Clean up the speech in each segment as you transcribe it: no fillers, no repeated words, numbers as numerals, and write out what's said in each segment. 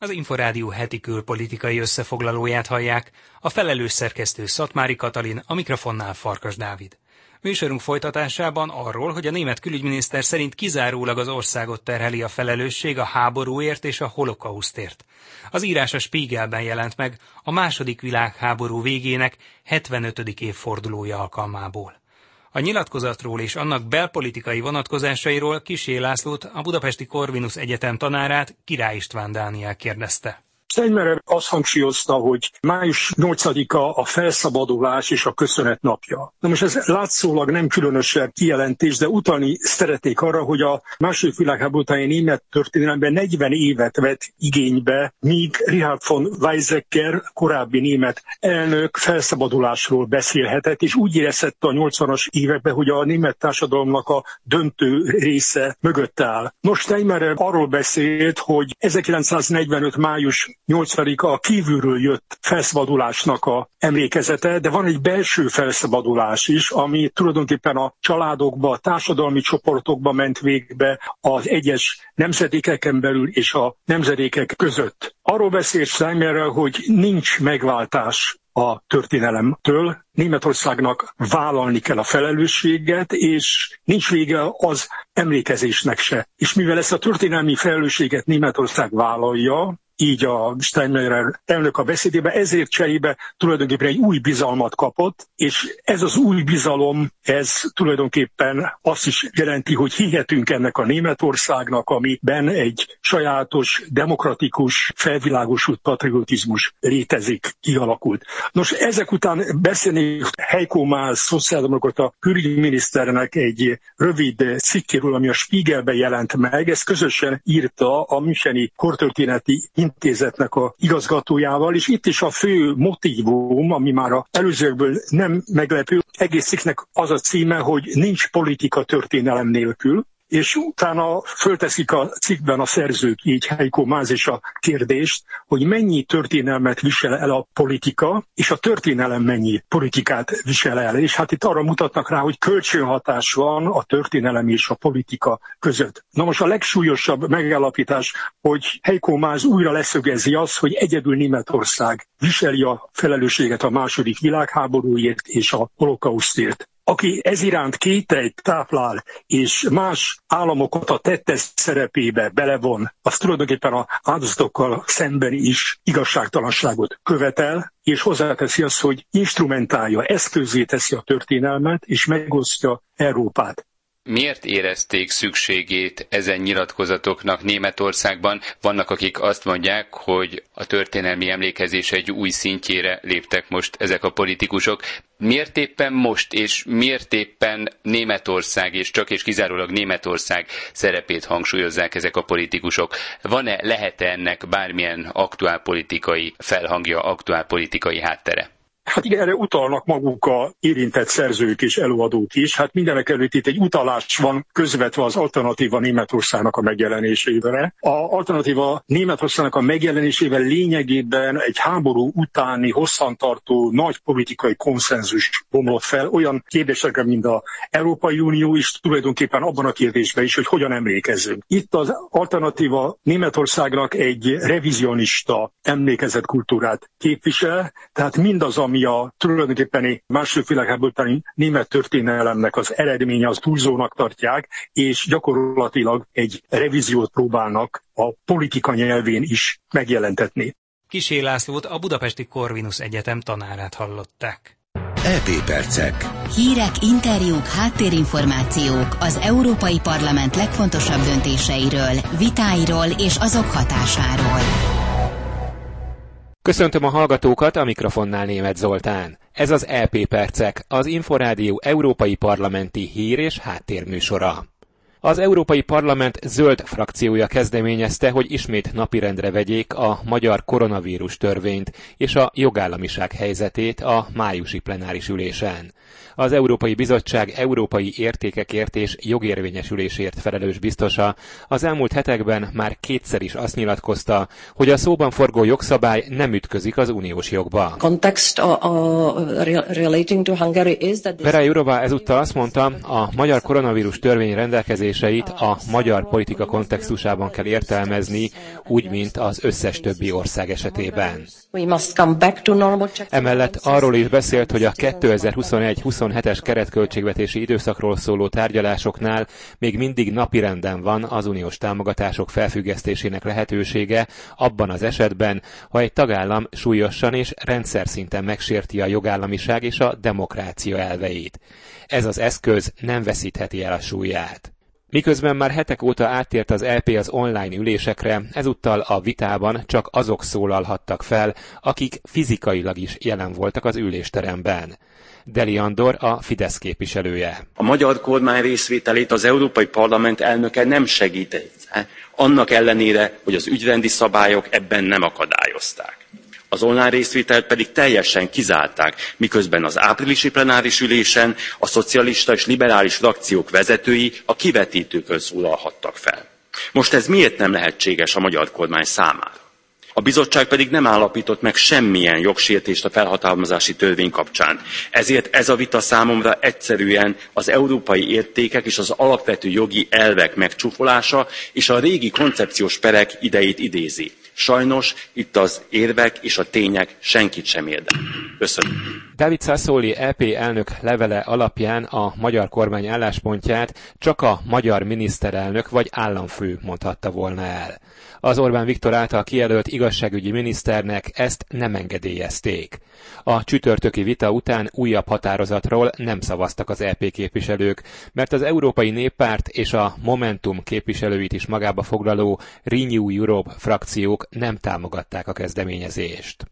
Az Inforádió heti külpolitikai összefoglalóját hallják, a felelős szerkesztő Szatmári Katalin, a mikrofonnál Farkas Dávid. Műsorunk folytatásában arról, hogy a német külügyminiszter szerint kizárólag az országot terheli a felelősség a háborúért és a holokausztért. Az írás a Spiegelben jelent meg a második világháború végének 75. évfordulója alkalmából. A nyilatkozatról és annak belpolitikai vonatkozásairól Kissé Lászlót, a Budapesti Corvinus Egyetem tanárát, Király István Dániel kérdezte. Steinmeier azt hangsúlyozta, hogy május 8-a a felszabadulás és a köszönet napja. Na most ez látszólag nem különösebb kijelentés, de utalni szeretnék arra, hogy a második világháború utáni német történelemben 40 évet vett igénybe, míg Richard von Weizsäcker, korábbi német elnök felszabadulásról beszélhetett, és úgy érezhette a 80-as években, hogy a német társadalomnak a döntő része mögött áll. Nos, Steinmeier arról beszélt, hogy 1945. május 8-a kívülről jött felszabadulásnak a emlékezete, de van egy belső felszabadulás is, ami tulajdonképpen a családokba, a társadalmi csoportokba ment végbe az egyes nemzedékeken belül és a nemzedékek között. Arról beszélt Steinmeierrel, hogy nincs megváltás a történelemtől, Németországnak vállalni kell a felelősséget, és nincs vége az emlékezésnek se. És mivel ezt a történelmi felelősséget Németország vállalja, így a Steinmeier elnök a beszédében, ezért cserébe tulajdonképpen egy új bizalmat kapott, és ez az új bizalom, ez tulajdonképpen azt is jelenti, hogy hihetünk ennek a Németországnak, amiben egy sajátos, demokratikus, felvilágosult patriotizmus létezik, kialakult. Nos, ezek után beszélnék Heiko Maas, szociáldemokrata külügyminiszternek egy rövid cikkéről, ami a Spiegelben jelent meg. Ezt közösen írta a Müncheni Kortörténeti Intézetnek a igazgatójával, és itt is a fő motívum, ami már az előzőkből nem meglepő, egész cikknek az a címe, hogy nincs politika történelem nélkül, és utána fölteszik a cikkben a szerzők, így Heiko Maas is a kérdést, hogy mennyi történelmet visel el a politika, és a történelem mennyi politikát visel el. És hát itt arra mutatnak rá, hogy kölcsönhatás van a történelem és a politika között. Na most a legsúlyosabb megállapítás, hogy Heiko Maas újra leszögezi azt, hogy egyedül Németország viseli a felelősséget a második világháborúért és a holokausztért. Aki ez iránt kételyt táplál, és más államokat a tettes szerepébe belevon, az tulajdonképpen az áldozatokkal szemben is igazságtalanságot követel, és hozzáteszi azt, hogy instrumentálja, eszközé teszi a történelmet, és megosztja Európát. Miért érezték szükségét ezen nyilatkozatoknak Németországban? Vannak, akik azt mondják, hogy a történelmi emlékezés egy új szintjére léptek most ezek a politikusok. Miért éppen most, és miért éppen Németország, és csak és kizárólag Németország szerepét hangsúlyozzák ezek a politikusok? Lehet-e ennek bármilyen aktuálpolitikai felhangja, aktuálpolitikai háttere? Hát igen, erre utalnak maguk a érintett szerzők és előadók is. Hát mindenek előtt itt egy utalás van közvetve az Alternatíva Németországnak a megjelenésével. A Alternatíva Németországnak a megjelenésével lényegében egy háború utáni hosszantartó nagy politikai konszenzus bomlott fel olyan kérdésekre, mint az Európai Unió is, tulajdonképpen abban a kérdésben is, hogy hogyan emlékezzünk. Itt az Alternatíva Németországnak egy revizionista emlékezetkultúrát képvisel, tehát mindaz, ami a tulajdonképpen második világháború utáni német történelemnek az eredménye, az túlzónak tartják, és gyakorlatilag egy revíziót próbálnak a politika nyelvén is megjelentetni. Kissé Lászlót, a Budapesti Corvinus Egyetem tanárát hallották. EP percek. Hírek, interjúk, háttérinformációk az Európai Parlament legfontosabb döntéseiről, vitáiról és azok hatásáról. Köszöntöm a hallgatókat, a mikrofonnál Németh Zoltán. Ez az EP percek, az Inforádió európai parlamenti hír- és háttérműsora. Az Európai Parlament zöld frakciója kezdeményezte, hogy ismét napirendre vegyék a magyar koronavírus törvényt és a jogállamiság helyzetét a májusi plenáris ülésen. Az Európai Bizottság európai értékekért és jogérvényesülésért felelős biztosa az elmúlt hetekben már kétszer is azt nyilatkozta, hogy a szóban forgó jogszabály nem ütközik az uniós jogba. Vera Jourová ezúttal azt mondta, a magyar koronavírus törvény rendelkezés kijelentéseit a magyar politika kontextusában kell értelmezni, úgy, mint az összes többi ország esetében. Emellett arról is beszélt, hogy a 2021-27-es keretköltségvetési időszakról szóló tárgyalásoknál még mindig napirenden van az uniós támogatások felfüggesztésének lehetősége abban az esetben, ha egy tagállam súlyosan és rendszer-szinten megsérti a jogállamiság és a demokrácia elveit. Ez az eszköz nem veszítheti el a súlyát. Miközben már hetek óta áttért az EP az online ülésekre, ezúttal a vitában csak azok szólalhattak fel, akik fizikailag is jelen voltak az ülésteremben. Deli Andor a Fidesz képviselője. A magyar kormány részvételét az Európai Parlament elnöke nem segítette, annak ellenére, hogy az ügyrendi szabályok ebben nem akadályozták. Az online részvételt pedig teljesen kizárták, miközben az áprilisi plenáris ülésen a szocialista és liberális frakciók vezetői a kivetítőkön szólalhattak fel. Most ez miért nem lehetséges a magyar kormány számára? A bizottság pedig nem állapított meg semmilyen jogsértést a felhatalmazási törvény kapcsán. Ezért ez a vita számomra egyszerűen az európai értékek és az alapvető jogi elvek megcsúfolása és a régi koncepciós perek idejét idézi. Sajnos itt az érvek és a tények senkit sem érdekel. Köszönöm. David Sassoli EP elnök levele alapján a magyar kormány álláspontját csak a magyar miniszterelnök vagy államfő mondhatta volna el. Az Orbán Viktor által kijelölt igazságügyi miniszternek ezt nem engedélyezték. A csütörtöki vita után újabb határozatról nem szavaztak az EP képviselők, mert az Európai Néppárt és a Momentum képviselőit is magába foglaló Renew Europe frakciók nem támogatták a kezdeményezést.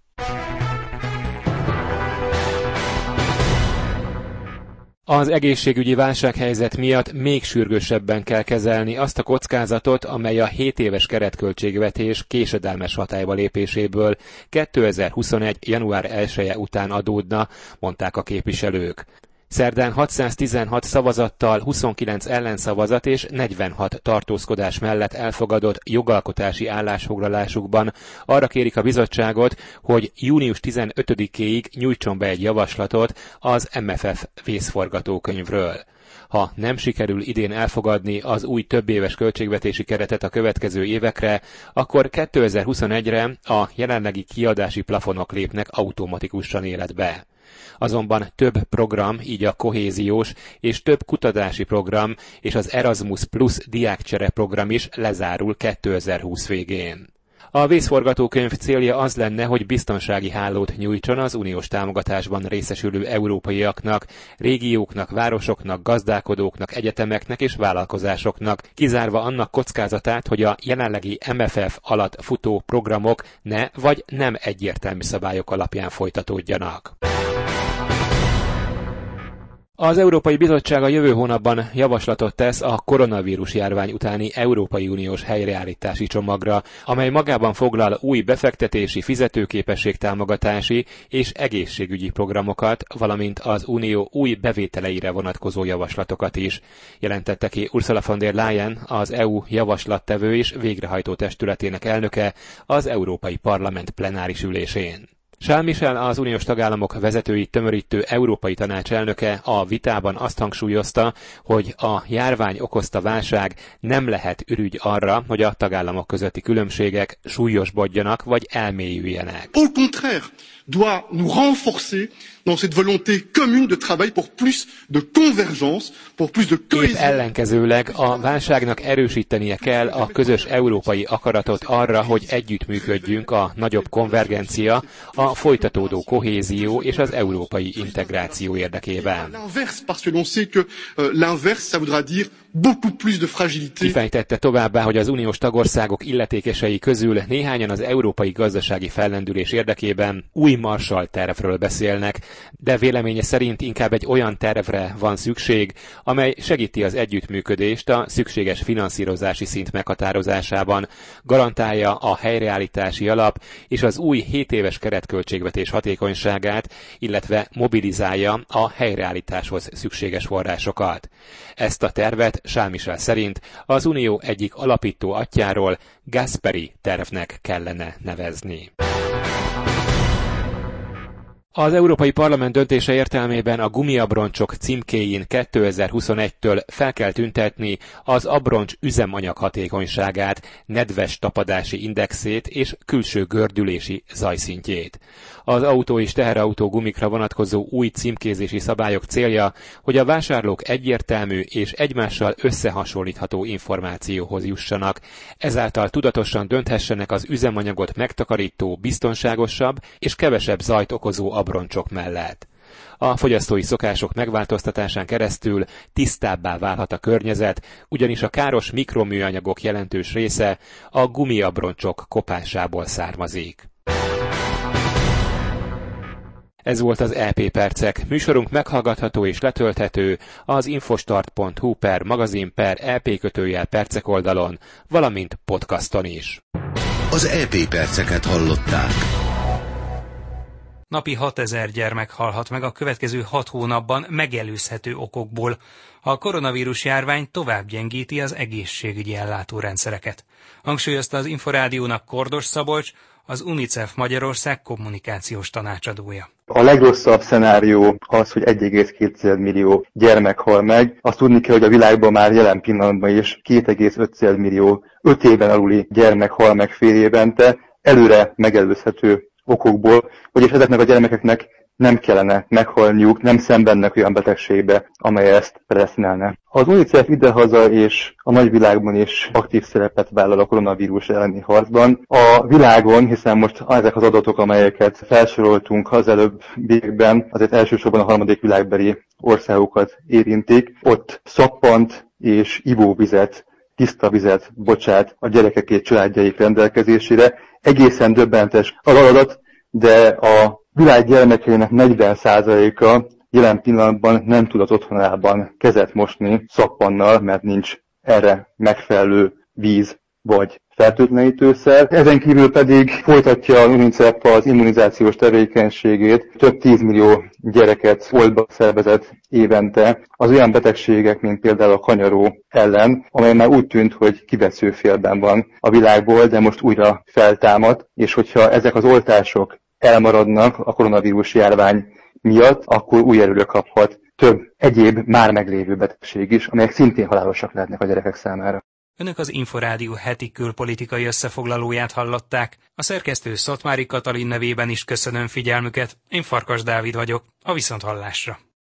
Az egészségügyi válsághelyzet miatt még sürgősebben kell kezelni azt a kockázatot, amely a 7 éves keretköltségvetés késedelmes hatályba lépéséből 2021. január 1-e után adódna, mondták a képviselők. Szerdán 616 szavazattal, 29 ellenszavazat és 46 tartózkodás mellett elfogadott jogalkotási állásfoglalásukban arra kérik a bizottságot, hogy június 15-éig nyújtson be egy javaslatot az MFF vészforgatókönyvről. Ha nem sikerül idén elfogadni az új többéves költségvetési keretet a következő évekre, akkor 2021-re a jelenlegi kiadási plafonok lépnek automatikusan életbe. Azonban több program, így a kohéziós és több kutatási program és az Erasmus Plus diákcsere program is lezárul 2020 végén. A vészforgatókönyv célja az lenne, hogy biztonsági hálót nyújtson az uniós támogatásban részesülő európaiaknak, régióknak, városoknak, gazdálkodóknak, egyetemeknek és vállalkozásoknak, kizárva annak kockázatát, hogy a jelenlegi MFF alatt futó programok ne vagy nem egyértelmű szabályok alapján folytatódjanak. Az Európai Bizottság a jövő hónapban javaslatot tesz a koronavírus járvány utáni Európai Uniós helyreállítási csomagra, amely magában foglal új befektetési, fizetőképességtámogatási és egészségügyi programokat, valamint az Unió új bevételeire vonatkozó javaslatokat is, jelentette ki Ursula von der Leyen, az EU javaslattevő és végrehajtó testületének elnöke az Európai Parlament plenáris ülésén. Charles Michel, az uniós tagállamok vezetőit tömörítő Európai Tanács elnöke a vitában azt hangsúlyozta, hogy a járvány okozta válság nem lehet ürügy arra, hogy a tagállamok közötti különbségek súlyosbodjanak vagy elmélyüljenek. Au contraire, doit nous renforcer dans cette volonté commune de travail pour plus de convergence, pour plus de cohésion. Épp ellenkezőleg a válságnak erősítenie kell a közös európai akaratot arra, hogy együttműködjünk a nagyobb konvergencia, a folytatódó kohézió és az európai integráció érdekében. Kifejtette továbbá, hogy az uniós tagországok illetékesei közül néhányan az európai gazdasági fellendülés érdekében új Marshall tervről beszélnek, de véleménye szerint inkább egy olyan tervre van szükség, amely segíti az együttműködést a szükséges finanszírozási szint meghatározásában, garantálja a helyreállítási alap és az új 7 éves keretköltségvetés hatékonyságát, illetve mobilizálja a helyreállításhoz szükséges forrásokat. Ezt a tervet Charles Michel szerint az Unió egyik alapító atyjáról, Gasperi tervnek kellene nevezni. Az Európai Parlament döntése értelmében a gumiabroncsok címkéjén 2021-től fel kell tüntetni az abroncs üzemanyag hatékonyságát, nedves tapadási indexét és külső gördülési zajszintjét. Az autó és teherautó gumikra vonatkozó új címkézési szabályok célja, hogy a vásárlók egyértelmű és egymással összehasonlítható információhoz jussanak, ezáltal tudatosan dönthessenek az üzemanyagot megtakarító, biztonságosabb és kevesebb zajt okozó abroncsok mellett. A fogyasztói szokások megváltoztatásán keresztül tisztábbá válhat a környezet, ugyanis a káros mikroműanyagok jelentős része a gumiabroncsok kopásából származik. Ez volt az EP Percek. Műsorunk meghallgatható és letölthető az infostart.hu/magazin/EP_percek oldalon, valamint podcaston is. Az EP Perceket hallották. Napi 6000 gyermek halhat meg a következő 6 hónapban megelőzhető okokból. A koronavírus járvány tovább gyengíti az egészségügyi ellátórendszereket. Hangsúlyozta az Inforádiónak Kordos Szabolcs, az UNICEF Magyarország kommunikációs tanácsadója. A legrosszabb szenárió az, hogy 1,2 millió gyermek hal meg. Azt tudni kell, hogy a világban már jelen pillanatban is 2,5 millió 5 éven aluli gyermek hal meg fél évente, előre megelőzhető okokból, vagyis ezeknek a gyermekeknek nem kellene meghalniuk, nem szenvednek olyan betegségbe, amely ezt predesztinálná. Az UNICEF idehaza és a nagyvilágban is aktív szerepet vállal a koronavírus elleni harcban. A világon, hiszen most ezek az adatok, amelyeket felsoroltunk az előbbiekben, azért elsősorban a harmadik világbeli országokat érintik, ott szappant és ivóvizet, tiszta vizet bocsát a gyerekek családjaik rendelkezésére. Egészen döbbentes az adat, de a világ gyermekeinek 40%-a jelen pillanatban nem tudott otthonában kezet mosni szappannal, mert nincs erre megfelelő víz vagy fertőtlenítőszer. Ezen kívül pedig folytatja a UNICEF az immunizációs tevékenységét. Több 10 millió gyereket oltba szervezett évente az olyan betegségek, mint például a kanyaró ellen, amely már úgy tűnt, hogy kivesző félben van a világból, de most újra feltámad, és hogyha ezek az oltások elmaradnak a koronavírus járvány miatt, akkor új erőre kaphat több egyéb már meglévő betegség is, amelyek szintén halálosak lehetnek a gyerekek számára. Önök az Inforádió heti külpolitikai összefoglalóját hallották. A szerkesztő Szatmári Katalin nevében is köszönöm figyelmüket. Én Farkas Dávid vagyok. A viszonthallásra.